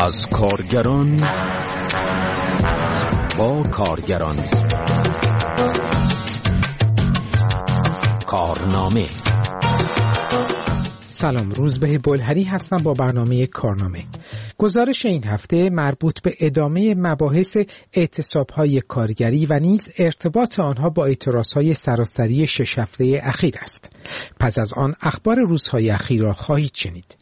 از کارگران با کارگران. کارنامه. سلام، روزبه بلهری هستم با برنامه کارنامه. گزارش این هفته مربوط به ادامه مباحث اعتصاب‌های کارگری و نیز ارتباط آنها با اعتراض‌های سراسری 6 هفته اخیر است. پس از آن اخبار روزهای اخیر را خواهید شنید.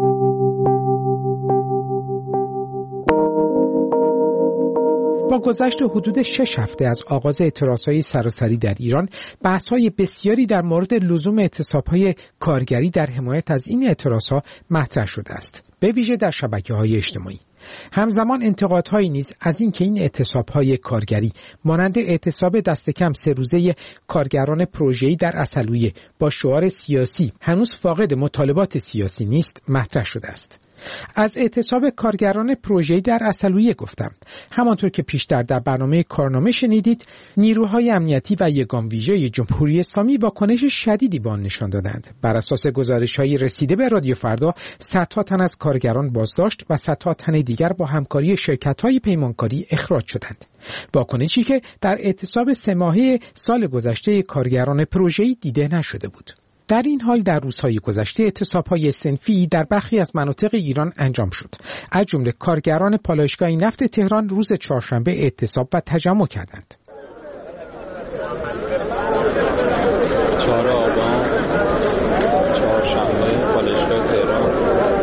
با گذشت حدود 6 هفته از آغاز اعتراضهای سراسری در ایران، بحث‌های بسیاری در مورد لزوم اعتصاب‌های کارگری در حمایت از این اعتراضها مطرح شده است، به ویژه در شبکه‌های اجتماعی. همزمان انتقادهایی نیز از این که این اعتصاب‌های کارگری مانند اعتصاب دست کم 3 روزه کارگران پروژه‌ای در عسلویه با شعار سیاسی هنوز فاقد مطالبات سیاسی نیست مطرح شده است. از اعتصاب کارگران پروژه‌ای در عسلویه گفتم. همانطور که پیشتر در برنامه کارنامه شنیدید، نیروهای امنیتی و یگان ویژه جمهوری اسلامی واکنش شدیدی به آن نشان دادند. بر اساس گزارش‌های رسیده به رادیو فردا، صدها تن از کارگران بازداشت و صدها تن دیگر با همکاری شرکت‌های پیمانکاری اخراج شدند. واکنشی که در اعتصاب 3 ماهه سال گذشته کارگران پروژه‌ای دیده نشده بود. در این حال در روزهای گذشته اعتصاب‌های صنفی در برخی از مناطق ایران انجام شد. از جمله کارگران پالایشگاه نفت تهران روز چهارشنبه اعتصاب و تجمع کردند. 4 آبان چهارشنبه پالایشگاه تهران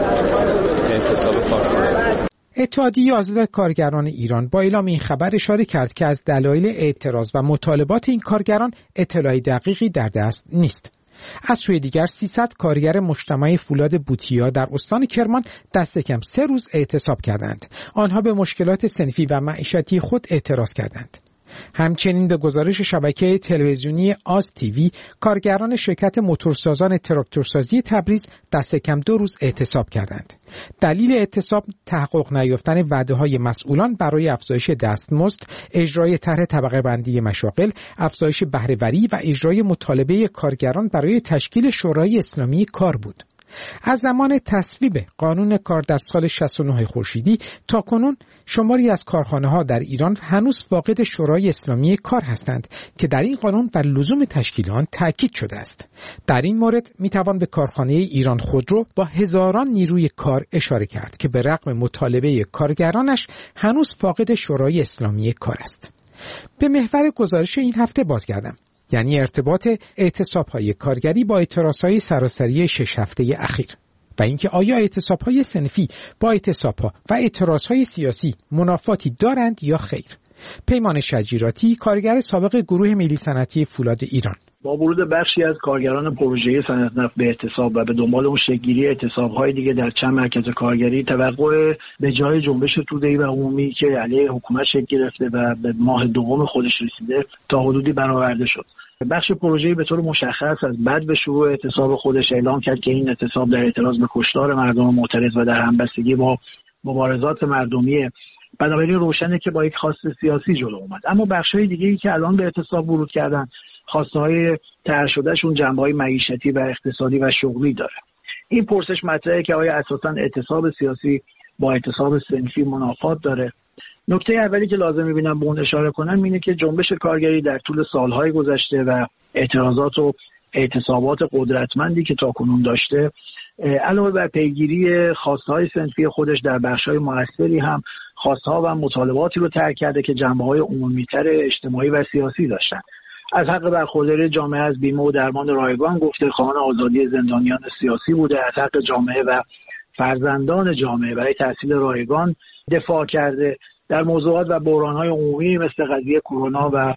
اعتصاب کارگران. اتحادیه آزاد کارگران ایران با اعلام این خبر اشاره کرد که از دلایل اعتراض و مطالبات این کارگران اطلاع دقیقی در دست نیست. از سوی دیگر 300 کارگر مجتمع فولاد بوتیا در استان کرمان دست کم 3 روز اعتصاب کردند. آنها به مشکلات صنفی و معیشتی خود اعتراض کردند. همچنین به گزارش شبکه تلویزیونی آز تیوی، کارگران شرکت موتورسازان تراکتورسازی تبریز دست کم 2 روز اعتصاب کردند. دلیل اعتصاب تحقق نیافتن وعده‌های مسئولان برای افزایش دستمزد، اجرای طرح طبقه بندی مشاغل، افزایش بهره‌وری و اجرای مطالبه کارگران برای تشکیل شورای اسلامی کار بود. از زمان تصویب قانون کار در سال 69 خورشیدی تا کنون شماری از کارخانه‌ها در ایران هنوز فاقد شورای اسلامی کار هستند که در این قانون بر لزوم تشکیل آن تاکید شده است. در این مورد میتوان به کارخانه ایران خودرو با هزاران نیروی کار اشاره کرد که به رغم مطالبه کارگرانش هنوز فاقد شورای اسلامی کار است. به محور گزارش این هفته بازگردم، یعنی ارتباط اعتصاب‌های کارگری با اعتراض‌های سراسری 6 هفته اخیر و اینکه آیا اعتصاب‌های صنفی با اعتصاب‌ها و اعتراض‌های سیاسی منافاتی دارند یا خیر. پیمان شجیراتی، کارگر سابق گروه ملی صنعتی فولاد ایران: با ورود بخشی از کارگران پروژه‌ای صنعت نفت به اعتصاب و به دنبال اون شکل‌گیری اعتصاب‌های دیگه در چند مرکز کارگری، توقع به جای جنبش توده‌ای و عمومی که علیه حکومت شکل گرفته و به ماه دوم خودش رسیده تا حدودی برآورده شد. بخش پروژه‌ای به طور مشخص از بعد به شروع اعتصاب خودش اعلام کرد که این اعتصاب در اعتراض به کشتار مردم معترض و در همبستگی با مبارزات مردمیه. بنابراین روشنه که با یک خواست سیاسی جلو اومد. اما بخش‌های دیگه‌ای که الان به اعتصاب ورود کردن، خواسته‌های طرح شدهشون جنبه‌های معیشتی و اقتصادی و شغلی داره. این پرسش مطرحه که آیا اساساً اعتصاب سیاسی با اعتصاب صنفی منافات داره؟ نکته اولی که لازم می‌بینم به اون اشاره کنم اینه که جنبش کارگری در طول سال‌های گذشته و اعتراضات و اعتصابات قدرتمندی که تاکنون داشته، علاوه بر پیگیری خواسته‌های صنفی خودش در بخش‌های موثری هم خواست‌ها و مطالباتی رو طرح کرده که جنبه‌های عمومی‌تر اجتماعی و سیاسی داشتن. از حق برخورداری جامعه از بیمه و درمان رایگان گفته، خواهان آزادی زندانیان سیاسی بوده، از حق جامعه و فرزندان جامعه برای تحصیل رایگان دفاع کرده. در موضوعات و بحران‌های عمومی مثل قضیه کرونا و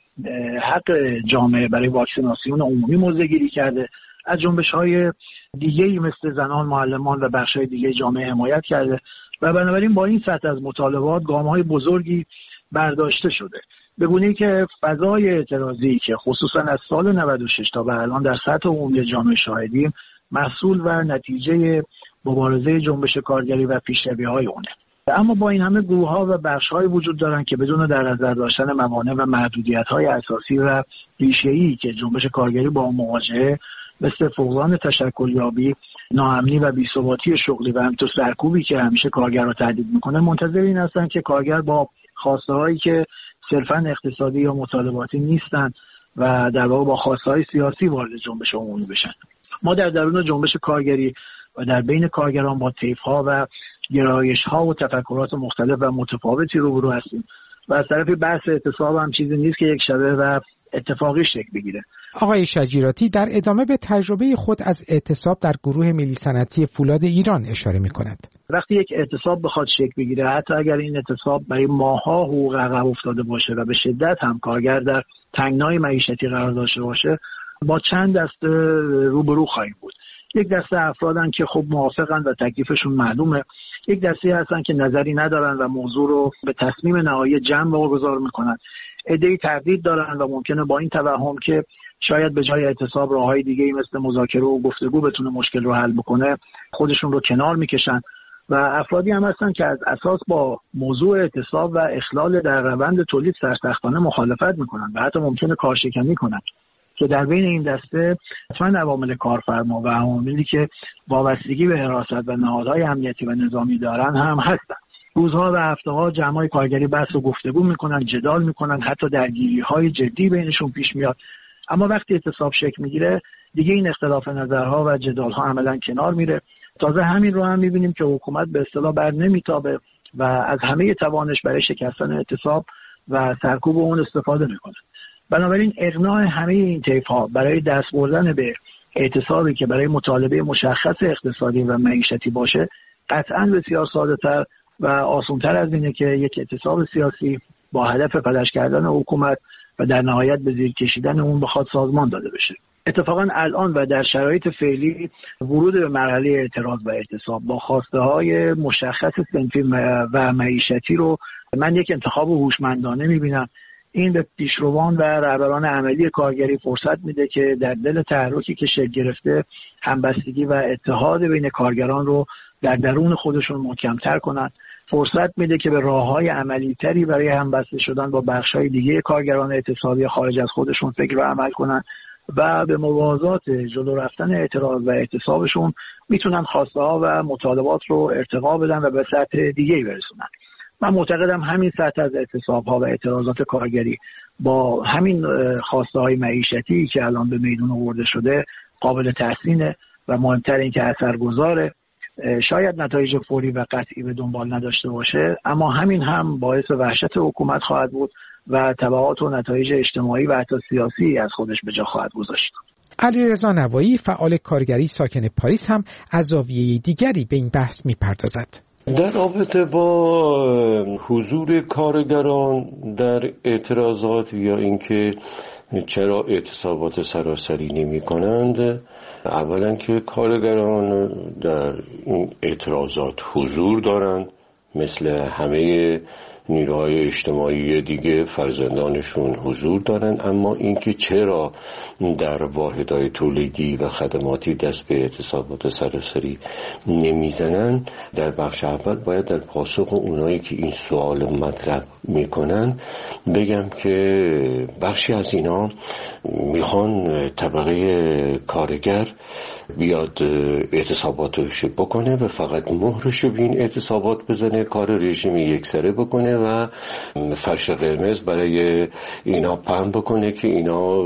حق جامعه برای واکسیناسیون عمومی موضع‌گیری کرده. از جنبش‌های دیگه‌ای مثل زنان، معلمان و بخش‌های دیگه جامعه حمایت کرده و بنابراین با این سطح از مطالبات گام‌های بزرگی برداشته شده. به گونه‌ای که فضای اعتراضی که خصوصا از سال 96 تا به الان در سطح عمومی جامعه شاهدیم، محصول و نتیجه مبارزه جنبش کارگری و پیشروی‌های اونه. اما با این همه گروه‌ها و بخش‌های وجود دارن که بدون در نظر داشتن موانع و محدودیت‌های اساسی و ریشه‌ای که جنبش کارگری با مواجهه مثل فقدان تشکلیابی ناامنی و بی‌ثباتی شغلی و همینطور سرکوبی که همیشه کارگر رو تهدید میکنه منتظر این هستن که کارگر با خواسته‌هایی که صرفاً اقتصادی یا مطالباتی نیستن و در واقع با خواسته‌های سیاسی وارد جنبش عمومی بشن. ما در درون جنبش کارگری و در بین کارگران با طیف‌ها و گرایش‌ها و تفکرات مختلف و متفاوتی روبرو هستیم و از طرف بحث اعتصاب هم چیزی نیست که یک شبه و اتفاقی شکل بگیره. آقای شجیراتی در ادامه به تجربه خود از اعتصاب در گروه ملی صنعتی فولاد ایران اشاره می‌کند. وقتی یک اعتصاب بخواد شکل بگیره، حتی اگر این اعتصاب برای ماه‌ها حقوق عقب افتاده باشه و به شدت هم کارگر در تنگنای معیشتی قرار داشته باشه، با چند دسته روبرو خواهیم بود. یک دسته افرادن که خب موافقن و تکلیفشون معلومه، یک دسته هستن که نظری ندارن و موضوع رو به تصمیم نهایی جمع واگذار میکنن. عده‌ای تردید دارن و ممکنه با این توهم که شاید به جای اعتصاب راههای دیگه‌ای مثل مذاکره و گفتگو بتونه مشکل رو حل بکنه خودشون رو کنار میکشن و افرادی هم هستن که از اساس با موضوع اعتصاب و اخلال در روند تولید سرسختانه مخالفت میکنن و حتی ممکنه کارشکنی کنن که در بین این دسته حتما عوامل کارفرما و عواملی که وابستگی به حراست و نهادهای امنیتی و نظامی دارن هم هستن. روزها و هفته‌ها جمع‌های کارگری بحث و گفتگو میکنن، جدال میکنن، حتی درگیری‌های جدی بینشون پیش میاد. اما وقتی اعتصاب شکل میگیره دیگه این اختلاف نظرها و جدال‌ها عملاً کنار میره. تازه همین رو هم میبینیم که حکومت به اصطلاح بر نمیتابه و از همه توانش برای شکستن اعتصاب و سرکوب اون استفاده میکنه. بنابراین اقناع همه این طیف‌ها برای دست بردن به اعتصابی که برای مطالبه مشخص اقتصادی و معیشتی باشه قطعاً بسیار ساده‌تر و آسان‌تر از اینه که یک اعتصاب سیاسی با هدف فلج کردن حکومت و در نهایت به زیر کشیدن اون بخواد سازمان داده بشه. اتفاقاً الان و در شرایط فعلی ورود به مرحله اعتراض و اعتصاب با خواسته‌های مشخص صنفی و معیشتی رو من یک انتخاب هوشمندانه می‌بینم. این به پیشروان و رهبران عملی کارگری فرصت میده که در دل تحرکی که شکل گرفته همبستگی و اتحاد بین کارگران رو در درون خودشون محکم‌تر کنن. فرصت میده که به راه‌های عملی‌تری برای همبسته شدن با بخش‌های دیگه کارگران اعتصابی خارج از خودشون فکر و عمل کنن و به موازات جلو رفتن اعتراض و اعتصابشون میتونن خواسته‌ها و مطالبات رو ارتقا بدن و به سطح دیگه‌ای برسونن. من معتقدم همین سطح از اعتصاب‌ها و اعتراضات کارگری با همین خواسته‌های معیشتی که الان به میدون آورده شده قابل تحسینه و مهمتر این که اثرگذاره. شاید نتایج فوری و قطعی به دنبال نداشته باشه، اما همین هم باعث وحشت حکومت خواهد بود و تبعات و نتایج اجتماعی و حتی سیاسی از خودش به جا خواهد گذاشت. علیرضا نوایی فعال کارگری ساکن پاریس هم از زاویه دیگری به این بحث می‌پردازد. در رابطه با حضور کارگران در اعتراضات یا اینکه چرا اعتصابات سراسری نمی کنند، اولا که کارگران در این اعتراضات حضور دارند، مثل همه نیروهای اجتماعی دیگه فرزندانشون حضور دارن، اما اینکه چرا در واحدهای تولیدی و خدماتی دست به اعتصابات سراسری نمیزنن، در بخش اول باید در پاسخ اونایی که این سوال مطرح میکنن بگم که بخشی از اینا میخوان طبقه کارگر بیاد اعتصاباتش بکنه و فقط مهرشو به این اعتصابات بزنه، کار رژیم یکسره بکنه و فرش قرمز برای اینا پهن بکنه که اینا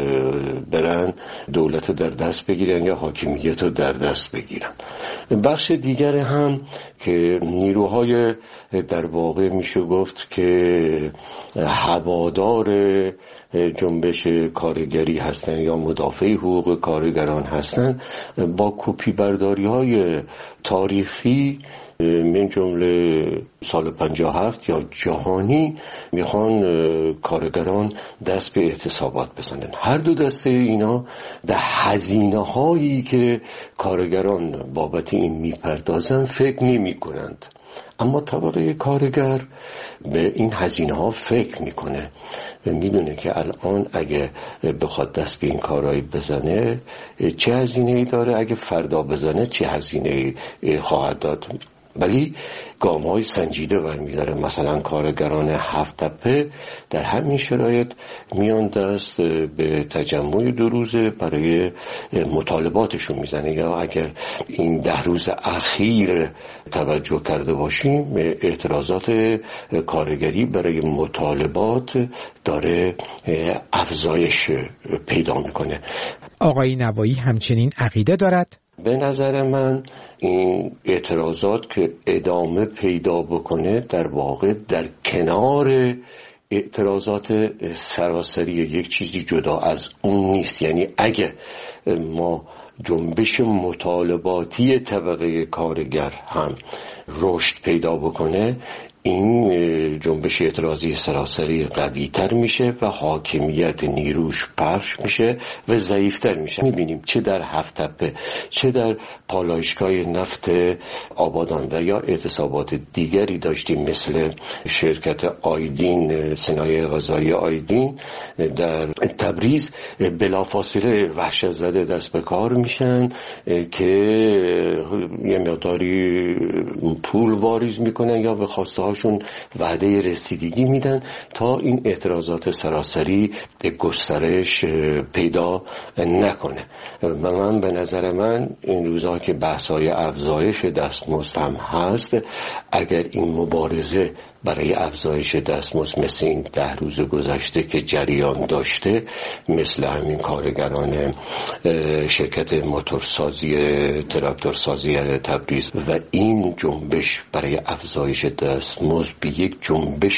برن دولت در دست بگیرن یا حاکمیت رو در دست بگیرن. بخش دیگر هم که نیروهای در واقع میشه گفت که هوادار جنبش کارگری هستن یا مدافع حقوق کارگران هستن، با کپی برداری های تاریخی من جمله سال 57 یا جهانی میخوان کارگران دست به اعتصابات بزنن. هر دو دسته اینا به هزینه هایی که کارگران بابت این میپردازن فکر نمی کنند، اما طبقه کارگر به این هزینه ها فکر میکنه و میدونه که الان اگه بخواد دست به این کارهایی بزنه چه هزینه‌ای داره، اگه فردا بزنه چه هزینه‌ای خواهد داد. ولی گام‌های سنجیده برمی‌داره. مثلا کارگران هفت تپه در همین شرایط میان دست به تجمع 2 روزه برای مطالباتشون میزنه. یا اگر این 10 روز اخیر توجه کرده باشیم، اعتراضات کارگری برای مطالبات داره افزایش پیدا میکنه. آقای نوایی همچنین عقیده دارد به نظر من این اعتراضات که ادامه پیدا بکنه در واقع در کنار اعتراضات سراسری یک چیزی جدا از اون نیست. یعنی اگه ما جنبش مطالباتی طبقه کارگر هم رشد پیدا بکنه، این جنبش اعتراضی سراسری قوی تر میشه و حاکمیت نیروش پخش میشه و ضعیفتر میشه. میبینیم چه در هفت تپه، چه در پالایشگاه نفت آبادان و یا اعتصابات دیگری داشتیم مثل شرکت آیدین، صنایع غذایی آیدین در تبریز، بلافاصله وحشت زده دست به کار میشن که یه مقداری پول واریز میکنن یا به خواسته هاشون وعده رسیدگی میدن تا این اعتراضات سراسری گسترش پیدا نکنه. و من به نظر من این روزها که بحث‌های افزایش دستمزد هم هست، اگر این مبارزه برای افزایش دستمزد مثل این 10 روز گذشته که جریان داشته، مثل همین کارگران شرکت موتورسازی تراکتورسازی تبریز و این جنبش برای افزایش دستمزد به یک جنبش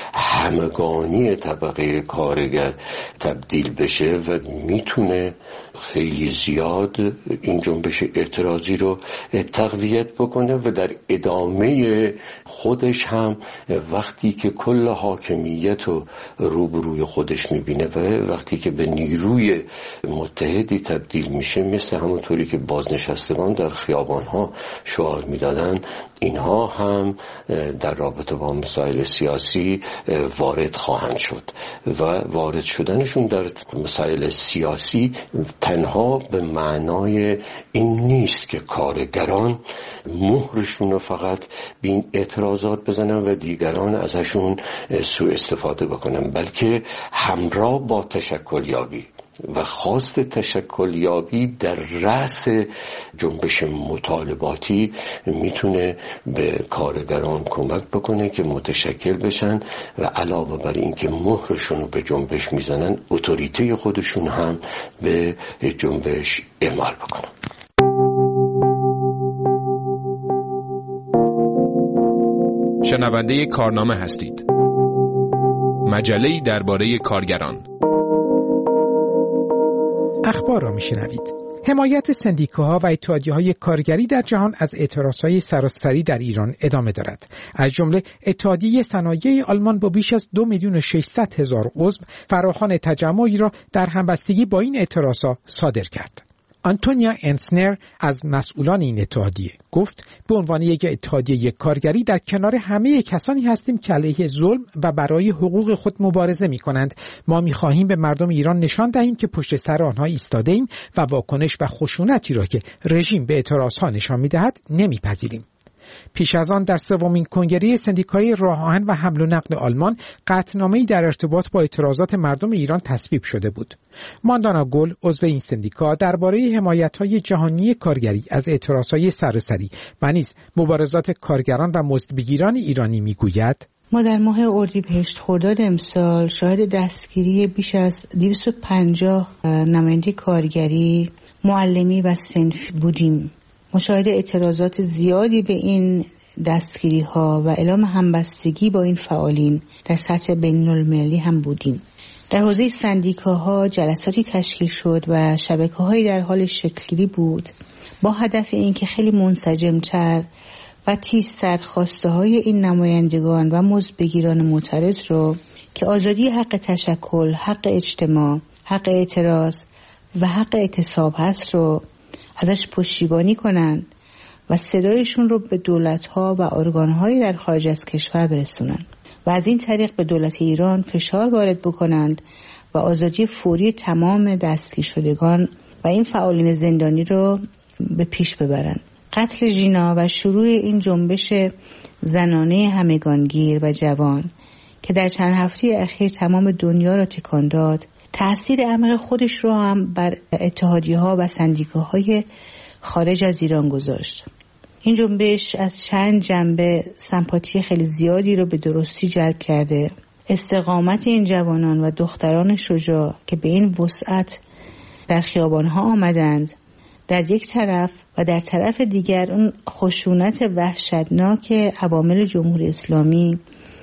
همگانی طبقه کارگر تبدیل بشه و میتونه خیلی زیاد این جنبش اعتراضی رو تقویت بکنه و در ادامه خودش هم وقتی که کل حاکمیت رو روبروی خودش میبینه و وقتی که به نیروی متحدی تبدیل میشه، مثل همونطوری که بازنشستگان در خیابانها شعار میدادن، اینها هم در رابطه با مسائل سیاسی وارد خواهند شد و وارد شدنشون در مسائل سیاسی تنها به معنای این نیست که کارگران مهرشون رو فقط به این اعتراضات بزنن و دیگران ازشون سوء استفاده بکنن، بلکه همراه با تشکلیابی و خواست تشکلیابی در رأس جنبش مطالباتی میتونه به کارگران کمک بکنه که متشکل بشن و علاوه بر این که مهرشون رو به جنبش میزنن، اتوریته خودشون هم به جنبش اعمال بکنن. شنونده کارنامه هستید. مجله‌ای درباره کارگران. اخبار را میشنوید. حمایت سندیکاها و اتحادیه‌های کارگری در جهان از اعتراضهای سراسری در ایران ادامه دارد. از جمله اتحادیه صنایع آلمان با بیش از 2,600,000 عضو فراخوان تجمعی را در همبستگی با این اعتراضها صادر کرد. آنتونیا انسنر از مسئولان این اتحادیه گفت به عنوان یک اتحادیه کارگری در کنار همه کسانی هستیم که علیه ظلم و برای حقوق خود مبارزه می کنند. ما می خواهیم به مردم ایران نشان دهیم که پشت سر آنها ایستاده ایم و واکنش و خشونتی را که رژیم به اعتراضها نشان می دهد نمی پذیریم. پیش از آن در 3مین کنگره سندیکای راه آهن و حمل و نقل آلمان قطعنامه‌ای در ارتباط با اعتراضات مردم ایران تصویب شده بود. ماندانا گل، عضو این سندیکا، درباره حمایت‌های جهانی کارگری از اعتراضهای سراسری و نیز مبارزات کارگران و مزدبگیران ایرانی میگوید: ما در ماه اردیبهشت خرداد امسال شاهد دستگیری بیش از 250 نماینده کارگری، معلمی و صنفی بودیم. مشاهده اعتراضات زیادی به این دستگیری ها و اعلام همبستگی با این فعالین در سطح بین المللی هم بودیم. در حوزه سندیکاها جلساتی تشکیل شد و شبکه‌هایی در حال شکل‌گیری بود با هدف اینکه خیلی منسجم‌تر و تیزتر خواسته‌های این نمایندگان و مزدبگیران معترض رو که آزادی حق تشکل، حق اجتماع، حق اعتراض و حق اعتصاب هست رو ازش پشتیبانی کنند و صدایشون رو به دولت‌ها و ارگان‌های در خارج از کشور برسونند و از این طریق به دولت ایران فشار وارد بکنند و آزادی فوری تمام دستگیر شدگان و این فعالین زندانی رو به پیش ببرند. قتل ژینا و شروع این جنبش زنانه همگانگیر و جوان که در چند هفته اخیر تمام دنیا را تکان داد، تأثیر عمیق خودش را هم بر اتحادیه‌ها و سندیکاهای خارج از ایران گذاشت. این جنبش از چند جنبه سمپاتی خیلی زیادی رو به درستی جلب کرده. استقامت این جوانان و دختران شجاع که به این وسعت در خیابان‌ها آمدند در یک طرف و در طرف دیگر اون خشونت وحشتناک عوامل جمهوری اسلامی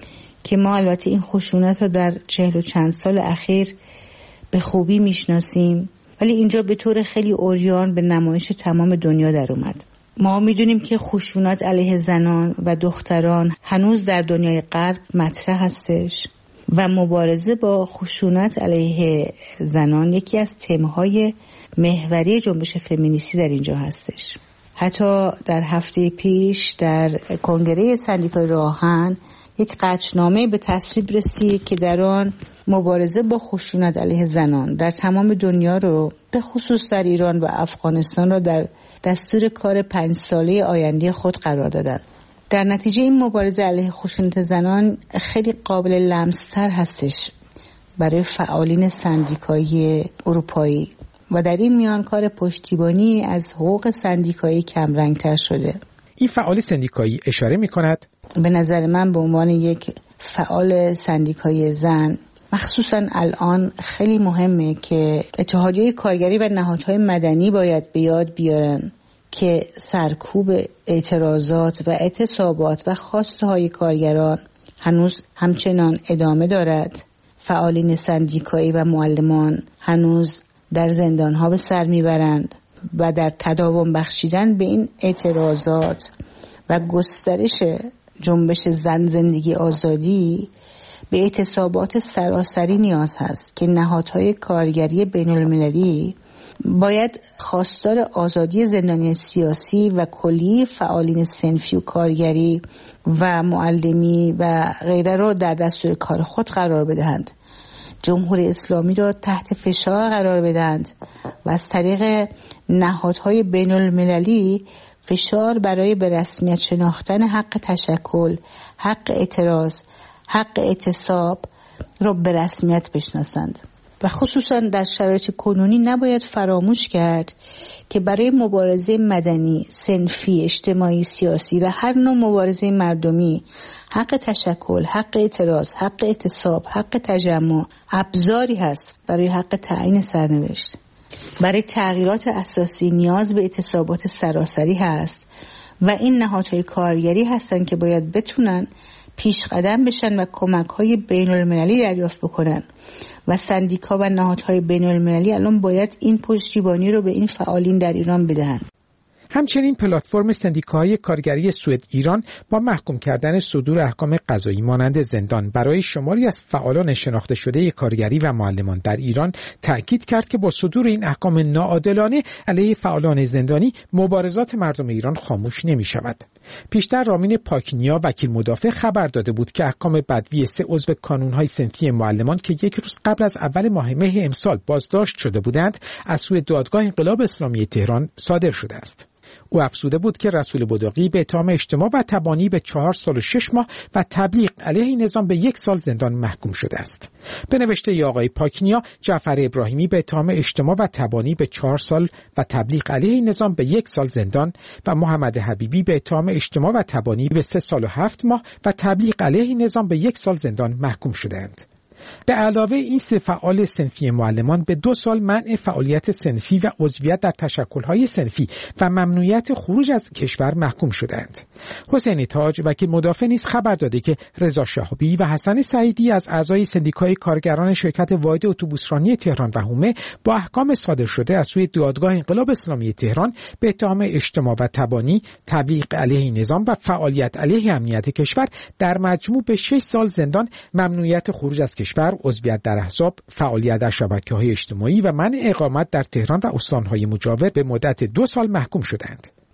که ما البته این خشونت رو در 40 و چند سال اخیر به خوبی میشناسیم، ولی اینجا به طور خیلی عریان به نمایش تمام دنیا در اومد. ما میدونیم که خشونت علیه زنان و دختران هنوز در دنیای غرب مطرح هستش و مبارزه با خشونت علیه زنان یکی از تمهای محوری جنبش فمینیستی در اینجا هستش. حتی در هفته پیش در کنگره سندیکای راهن یک قطعنامه به تصویب رسید که در آن مبارزه با خشونت علیه زنان در تمام دنیا رو به خصوص در ایران و افغانستان را در دستور کار 5 ساله آینده خود قرار دادند. در نتیجه این مبارزه علیه خشونت زنان خیلی قابل لمس‌تر هستش برای فعالین سندیکایی اروپایی و در این میان کار پشتیبانی از حقوق سندیکایی کمرنگ‌تر شده. این فعال سندیکایی اشاره می‌کند به نظر من به عنوان یک فعال سندیکای زن مخصوصاً الان خیلی مهمه که اتحادیه کارگری و نهادهای مدنی باید به یاد بیارن که سرکوب اعتراضات و اعتصابات و خواسته های کارگران هنوز همچنان ادامه دارد. فعالین سندیکایی و معلمان هنوز در زندانها به سر میبرند و در تداوم بخشیدن به این اعتراضات و گسترش جنبش زن زندگی آزادی به اعتصابات سراسری نیاز هست که نهادهای کارگری بین المللی باید خواستار آزادی زندانی سیاسی و کلی فعالین صنفی و کارگری و معلمی و غیره را در دستور کار خود قرار بدهند، جمهوری اسلامی را تحت فشار قرار بدهند و از طریق نهادهای بین المللی فشار برای به رسمیت شناختن حق تشکل، حق اعتراض، حق اعتصاب را به رسمیت بشناسند. و خصوصا در شرایط کنونی نباید فراموش کرد که برای مبارزه مدنی، صنفی، اجتماعی، سیاسی و هر نوع مبارزه مردمی حق تشکل، حق اعتراض، حق اعتصاب، حق تجمع ابزاری هست برای حق تعیین سرنوشت. برای تغییرات اساسی نیاز به اعتصابات سراسری هست و این نهادهای کارگری هستند که باید بتونن پیش قدم بشن و کمک‌های بین‌المللی دریافت بکنن و سندیکا و نهادهای بین‌المللی الان باید این پشتیبانی رو به این فعالین در ایران بدهند. همچنین پلتفرم سندیکاهای کارگری سوئد ایران با محکوم کردن صدور احکام قضایی مانند زندان برای شماری از فعالان شناخته شده کارگری و معلمان در ایران تأکید کرد که با صدور این احکام ناعادلانه علیه فعالان زندانی مبارزات مردم ایران خاموش نمی شود. پیشتر رامین پاکنیا وکیل مدافع خبر داده بود که احکام بدوی 3 عضو کانون‌های صنفی معلمان که 1 روز قبل از اول ماه مه امسال بازداشت شده بودند از سوی دادگاه انقلاب اسلامی تهران صادر شده است. او افزوده بود که رسول بداقی به اتهام اجتماع و تبانی به 4 سال و 6 ماه و تبلیغ علیه این نظام به 1 سال زندان محکوم شده است. به نوشته آقای پاکنیا، جعفر ابراهیمی به اتهام اجتماع و تبانی به 4 سال و تبلیغ علیه این نظام به 1 سال زندان و محمد حبیبی به اتهام اجتماع و تبانی به 3 سال و 7 ماه و تبلیغ علیه این نظام به 1 سال زندان محکوم شدند. به علاوه این 3 فعال صنفی معلمان به 2 سال منع فعالیت صنفی و عضویت در تشکل‌های صنفی و ممنوعیت خروج از کشور محکوم شدند. حسین تاج وکیل مدافع نیز خبر داده که رضا شهابی و حسن سعیدی از اعضای سندیکای کارگران شرکت واحد اتوبوسرانی تهران و حومه با احکام صادر شده از سوی دادگاه انقلاب اسلامی تهران به اتهام اجتماع و تبانی، تبلیغ علیه نظام و فعالیت علیه امنیت کشور در مجموع به 6 سال زندان، ممنوعیت خروج از کشور، عضویت در احزاب، فعالیت در شبکه‌های اجتماعی و منع اقامت در تهران و استان‌های مجاور به مدت 2 سال محکوم شدند.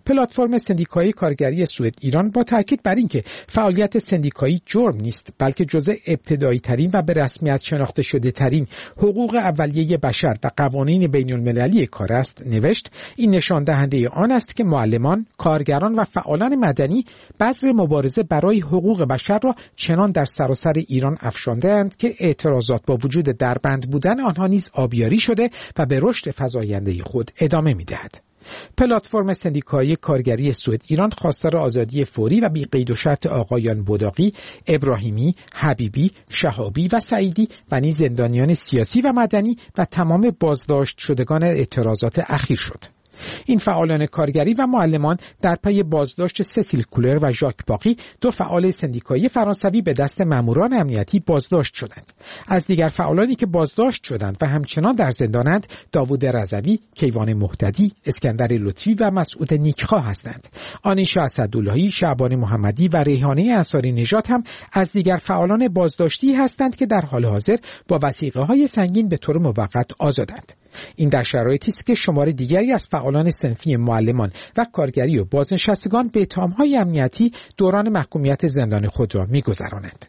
پلتفرم سندیکایی کارگری سوئد ایران با تاکید بر اینکه فعالیت سندیکایی جرم نیست بلکه جزء ابتدایی ترین و به رسمیت شناخته شده ترین حقوق اولیه بشر و قوانین بین المللی کار است، نوشت این نشان دهنده آن است که معلمان، کارگران و فعالان مدنی بذر مبارزه برای حقوق بشر را چنان در سراسر ایران افشانده‌اند که اعتراضات با وجود دربند بودن آنها نیز آبیاری شده و به رشد فزاینده خود ادامه می‌دهد. پلتفرم سندیکایی کارگری سوئد ایران خواستار آزادی فوری و بی قید و شرط آقایان بوداقی، ابراهیمی، حبیبی، شهابی و سعیدی و نیز زندانیان سیاسی و مدنی و تمام بازداشت شدگان اعتراضات اخیر شد. این فعالان کارگری و معلمان در پی بازداشت سسیل کولر و ژاک باقی، دو فعال سندیکایی فرانسوی به دست ماموران امنیتی بازداشت شدند. از دیگر فعالانی که بازداشت شدند و همچنان در زندانند، داوود رضوی، کیوان مهتدی، اسکندر لطفی و مسعود نیکخواه هستند. آنیشا اسداللهی، شعبان محمدی و ریحانه انصاری نژاد هم از دیگر فعالان بازداشتی هستند که در حال حاضر با وثیقه‌های سنگین به طور موقت آزادند. این در شرایطی است که شمار دیگری از فعالان صنفی معلمان و کارگری و بازنشستگان به اتهام‌های امنیتی دوران محکومیت زندان خود را می‌گذرانند.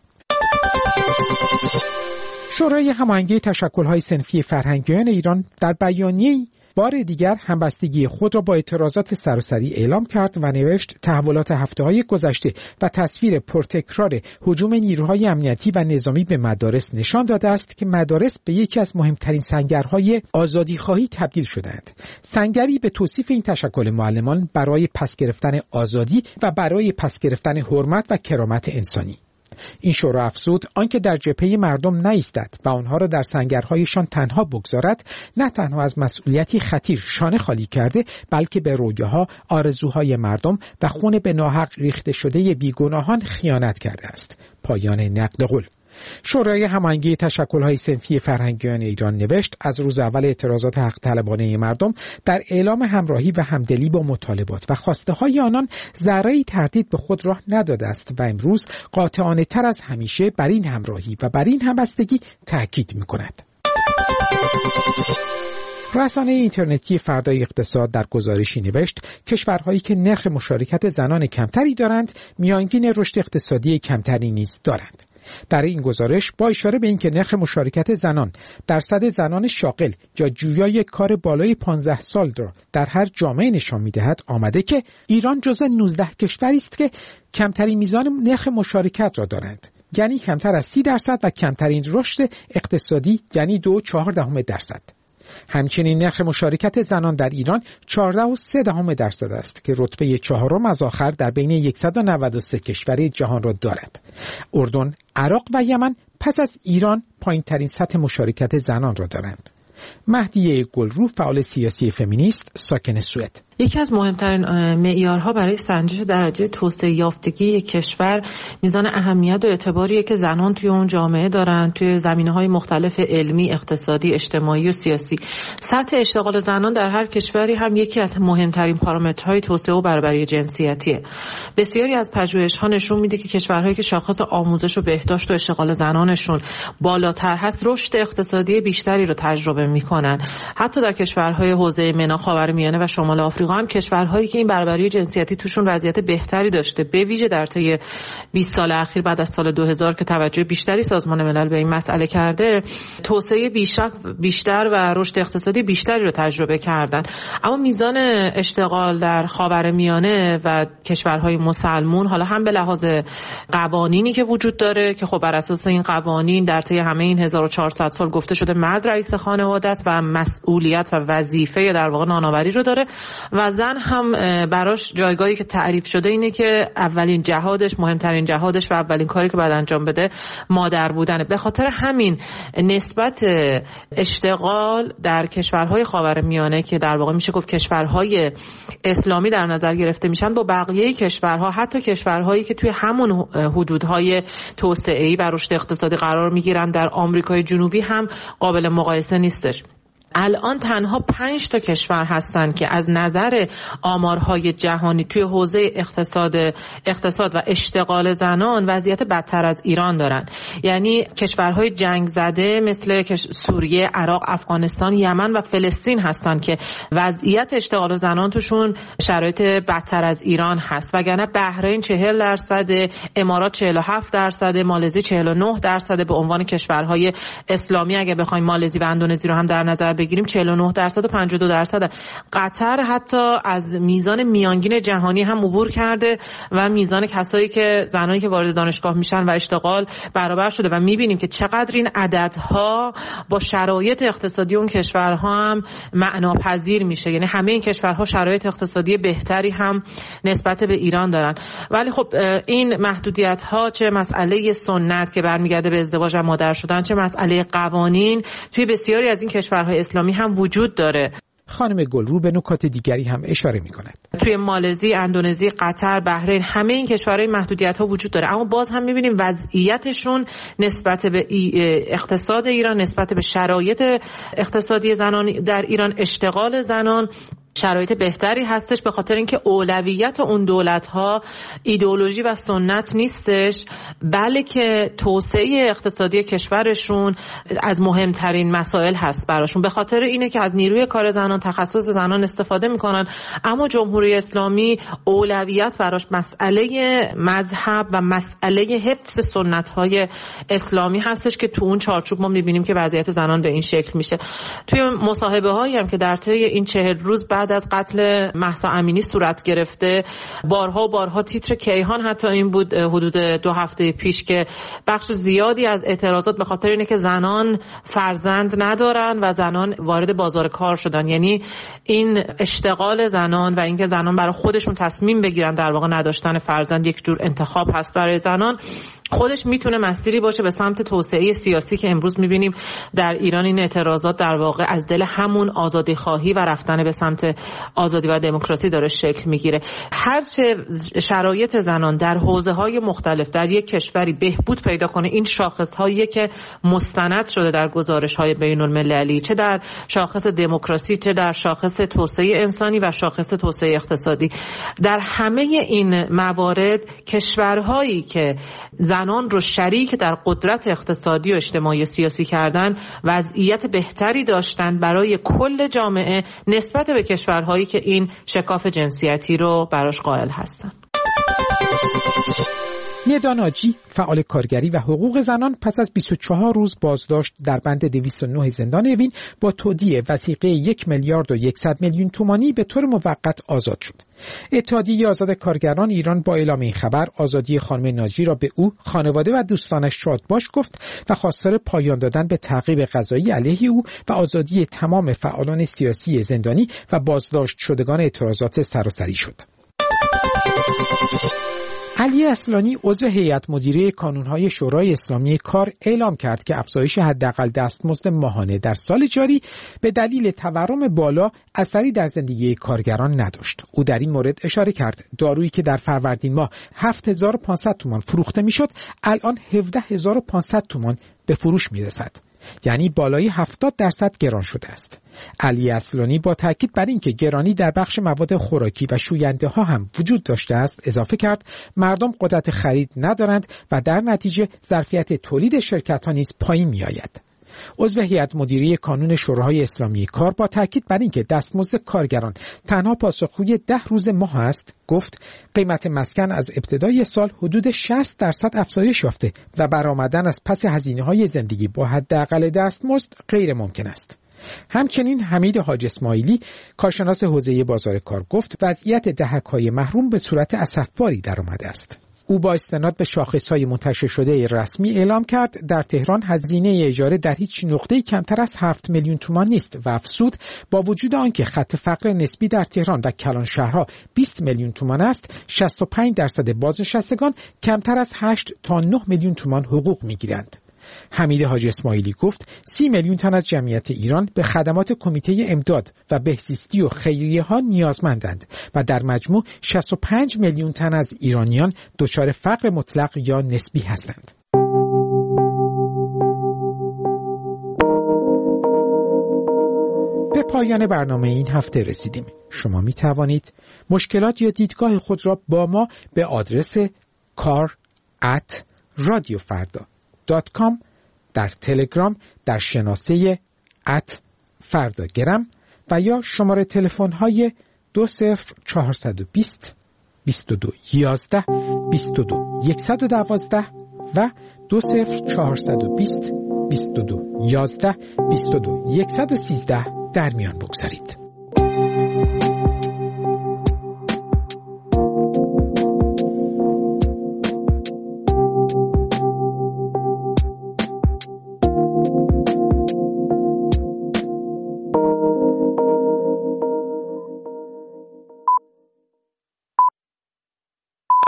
شورای هماهنگی تشکل‌های صنفی فرهنگیان ایران در بیانیه‌ای بار دیگر همبستگی خود را با اعتراضات سراسری اعلام کرد و نوشت تحولات هفته‌های گذشته و تصویر پرتکرار هجوم نیروهای امنیتی و نظامی به مدارس نشان داده است که مدارس به یکی از مهمترین سنگرهای آزادی‌خواهی تبدیل شدند. سنگری به توصیف این تشکل معلمان برای پس گرفتن آزادی و برای پس گرفتن حرمت و کرامت انسانی. این شورا افزود آنکه در جبهه مردم نایستد و آنها را در سنگرهایشان تنها بگذارد، نه تنها از مسئولیتی خطیر شانه خالی کرده، بلکه به رویاها، آرزوهای مردم و خون به ناحق ریخته شده بیگناهان خیانت کرده است. پایان نقل قول. شورای هماهنگی تشکل‌های صنفی فرهنگیان ایران نوشت از روز اول اعتراضات حق طلبانه مردم در اعلام همراهی و همدلی با مطالبات و خواسته‌های آنان ذره‌ای تردید به خود راه نداده است و امروز قاطعانه تر از همیشه بر این همراهی و بر این همبستگی تاکید می‌کند. رسانه اینترنتی فردای اقتصاد در گزارشی نوشت کشورهایی که نرخ مشارکت زنان کمتری دارند میانگین رشد اقتصادی کمتری نیز دارند. در این گزارش با اشاره به اینکه نرخ مشارکت زنان درصد زنان شاغل یا جویای کار بالای 15 سال را در هر جامعه نشان می‌دهد آمده که ایران جزو 19 کشوری است که کمترین میزان نرخ مشارکت را دارند، یعنی کمتر از 30% و کمترین رشد اقتصادی یعنی 2.4%. همچنین نرخ مشارکت زنان در ایران 14.3% است که رتبه چهارم از آخر در بین 193 کشور جهان را دارد. اردن، عراق و یمن پس از ایران پایین‌ترین سطح مشارکت زنان را دارند. مهدیه گلرو، فعال سیاسی فمینیست ساکن سوئد: یکی از مهمترین معیارها برای سنجش درجه توسعه یافتگی یک کشور میزان اهمیت و اعتباریه که زنان توی اون جامعه دارن، توی زمینه‌های مختلف علمی، اقتصادی، اجتماعی و سیاسی. سطح اشتغال زنان در هر کشوری هم یکی از مهمترین پارامترهای توسعه و برابری جنسیتیه. بسیاری از پژوهش‌ها نشون میده که کشورهایی که شاخص آموزش و بهداشت و اشتغال زنانشون بالاتر هست، رشد اقتصادی بیشتری رو تجربه میکنن. حتی در کشورهای حوزه MENA، خاورمیانه و شمال آفریقا هم کشورهایی که این برابری جنسیتی توشون وضعیت بهتری داشته، به ویژه در طی 20 سال اخیر بعد از سال 2000 که توجه بیشتری سازمان ملل به این مسئله کرده، توسعه بیشتر و رشد اقتصادی بیشتری رو تجربه کردن. اما میزان اشتغال در خاورمیانه و کشورهای مسلمان، حالا هم به لحاظ قوانینی که وجود داره که خب بر اساس این قوانین در طی همه این 1400 سال گفته شده مرد رئیس خانواده است و مسئولیت و وظیفه در واقع نانآوری رو داره، و زن هم براش جایگاهی که تعریف شده اینه که اولین جهادش، مهمترین جهادش و اولین کاری که باید انجام بده مادر بودنه. به خاطر همین نسبت اشتغال در کشورهای خاورمیانه که در واقع میشه گفت کشورهای اسلامی در نظر گرفته میشن با بقیه کشورها، حتی کشورهایی که توی همون حدودهای توسعه‌ای و رشد اقتصادی قرار میگیرن در آمریکای جنوبی، هم قابل مقایسه نیستش. الان تنها 5 تا کشور هستن که از نظر آمارهای جهانی توی حوزه اقتصاد و اشتغال زنان وضعیت بدتر از ایران دارن. یعنی کشورهای جنگ زده مثل سوریه، عراق، افغانستان، یمن و فلسطین هستن که وضعیت اشتغال زنان توشون شرایط بدتر از ایران هست. وگرنه بحرین 40%، امارات 47%، مالزی 49% به عنوان کشورهای اسلامی اگه بخوایم مالزی و اندونزی رو هم در نظر بگیریم 49% و 52%. قطر حتی از میزان میانگین جهانی هم عبور کرده و میزان کسایی که زنانی که وارد دانشگاه میشن و اشتغال برابر شده و میبینیم که چقدر این عددها با شرایط اقتصادی اون کشورها هم معناپذیر میشه. یعنی همه این کشورها شرایط اقتصادی بهتری هم نسبت به ایران دارن. ولی خب این محدودیت ها، چه مسئله سنت که برمیگرده به ازدواج و مادر شدن، چه مسئله قوانین، توی بسیاری از این کشورهای اسلامی هم وجود داره. خانم گلرو به نکات دیگری هم اشاره می‌کند. توی مالزی، اندونزی، قطر، بحرین، همه این کشورهای محدودیت‌ها وجود داره، اما باز هم می‌بینیم وضعیتشون نسبت به اقتصاد ایران، نسبت به شرایط اقتصادی زنان در ایران، اشتغال زنان شرایط بهتری هستش، به خاطر اینکه اولویت اون دولت‌ها ایدئولوژی و سنت نیستش، بلکه توسعه اقتصادی کشورشون از مهمترین مسائل هست براشون. به خاطر اینه که از نیروی کار زنان، تخصص زنان استفاده میکنن، اما جمهوری اسلامی اولویت براش مسئله مذهب و مسئله حفظ سنت‌های اسلامی هستش که تو اون چارچوب ما می‌بینیم که وضعیت زنان به این شکل میشه. توی مصاحبه‌هایی هم که در طی این 40 روز بعد از قتل مهسا امینی صورت گرفته، بارها تیتر کیهان حتی این بود حدود 2 هفته پیش که بخش زیادی از اعتراضات به خاطر اینه که زنان فرزند ندارن و زنان وارد بازار کار شدن. یعنی این اشتغال زنان و اینکه زنان برای خودشون تصمیم بگیرن، در واقع نداشتن فرزند یک جور انتخاب هست برای زنان، خودش میتونه مسیری باشه به سمت توسعه سیاسی که امروز میبینیم در ایران این اعتراضات در واقع از دل همون آزادی خواهی و رفتن به سمت آزادی و دموکراسی داره شکل میگیره. هرچه شرایط زنان در حوزه‌های مختلف در یک کشوری بهبود پیدا کنه، این شاخص‌هایی که مستند شده در گزارش‌های بین‌المللی، چه در شاخص دموکراسی، چه در شاخص توسعه انسانی و شاخص توسعه اقتصادی، در همه این موارد کشورهایی که زنان رو شریک در قدرت اقتصادی و اجتماعی و سیاسی کردن وضعیت بهتری داشتن برای کل جامعه نسبت به کشورهایی که این شکاف جنسیتی رو براش قائل هستن. ندا ناجی، فعال کارگری و حقوق زنان، پس از 24 روز بازداشت در بند 209 زندان اوین با تودیع وثیقه 1,100,000,000 تومانی به طور موقت آزاد شد. اتحادیه آزاد کارگران ایران با اعلام این خبر آزادی خانم ناجی را به او، خانواده و دوستانش شادباش گفت و خواستار پایان دادن به تعقیب قضایی علیه او و آزادی تمام فعالان سیاسی زندانی و بازداشت شدگان اعتراضات سراسری شد. علی اصلانی، عضو هیئت مدیره کانون‌های شورای اسلامی کار، اعلام کرد که افزایش حداقل دستمزد ماهانه در سال جاری به دلیل تورم بالا اثری در زندگی کارگران نداشت. او در این مورد اشاره کرد دارویی که در فروردین ماه 7,500 تومان فروخته میشد، الان 17,500 تومان به فروش میرسد. یعنی بالای 70% گران شده است. علی اصلانی با تاکید بر اینکه گرانی در بخش مواد خوراکی و شوینده ها هم وجود داشته است اضافه کرد مردم قدرت خرید ندارند و در نتیجه ظرفیت تولید شرکت ها نیز پایین می آید. عضو هیئت مدیره کانون شورای اسلامی کار با تاکید بر اینکه دستمزد کارگران تنها پاسخگوی 10 روز ماه است گفت قیمت مسکن از ابتدای سال حدود 60% افزایش یافته و برآمدن از پس هزینه‌های زندگی با حداقل دستمزد غیر ممکن است. همچنین حمید حاج اسماعیلی، کارشناس حوزه بازار کار، گفت وضعیت دهک‌های محروم به صورت اسفباری درآمده است. او با استناد به شاخص‌های منتشر شده رسمی اعلام کرد در تهران هزینه اجاره در هیچ نقطه‌ای کمتر از 7 میلیون تومان نیست و افزود با وجود آنکه خط فقر نسبی در تهران و کلان شهرها 20 میلیون تومان است، 65% بازنشستگان کمتر از 8 تا 9 میلیون تومان حقوق می‌گیرند. حمید حاج اسماعیلی گفت 30 میلیون تن از جمعیت ایران به خدمات کمیته امداد و بهزیستی و خیریه ها نیازمندند و در مجموع 65 میلیون تن از ایرانیان دچار فقر مطلق یا نسبی هستند. پایان برنامه این هفته رسیدیم. شما می توانید مشکلات یا دیدگاه خود را با ما به آدرس kar@radiofarda.com، در تلگرام در شناسه @فرداگرم و یا شماره تلفن های 20420 2211 22 112 و 20420 2211 22 113 در میان بگذارید.